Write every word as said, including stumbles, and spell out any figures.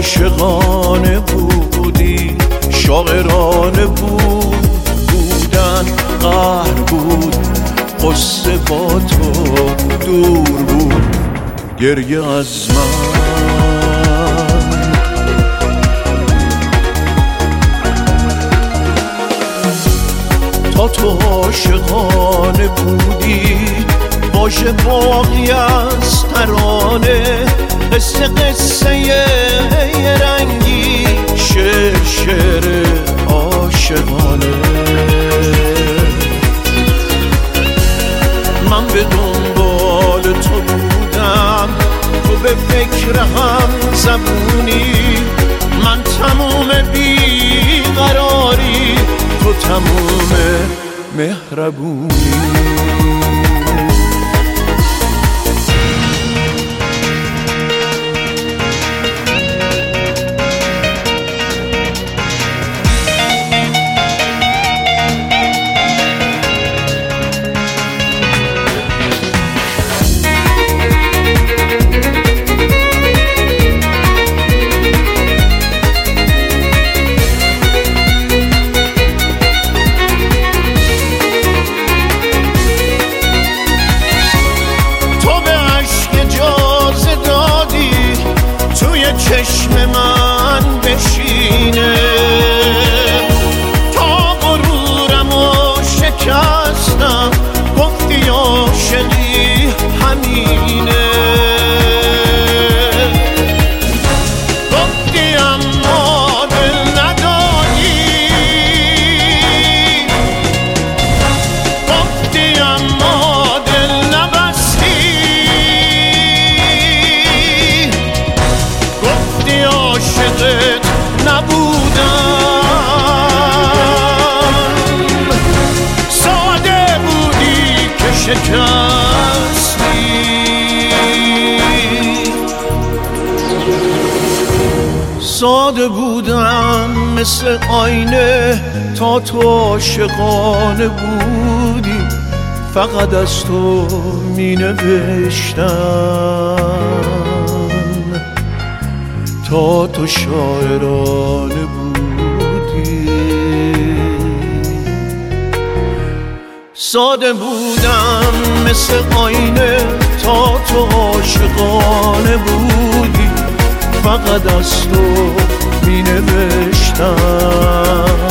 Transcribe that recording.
عاشقانه بودی، شاعرانه بود، بودن قهر بود، قصه با تو دور بود، گریه از من. تا تو عاشقانه بودی، باشه باقی از ترانه، قصه قصه یه رنگی، شعر شعر عاشقانه. من به دنبال تو بودم، تو به فکر هم زبونی، من تموم بیقراری، تو تموم مهربونی. چشم من بشینه تا غرورمو شکستم، گفتی عاشقی همینه، گفتی اما دل نداری، گفتی اما دل نبستی، عاشقت نبودم. ساده بودی که شکستی، ساده بودم مثل آینه، تا تو عاشقانه بودی، فقط از تو می نوشتم، تا تو شاعرانه بودی. ساده بودم مثل آینه، تا تو عاشقانه بودی، فقط از تو می نوشتم.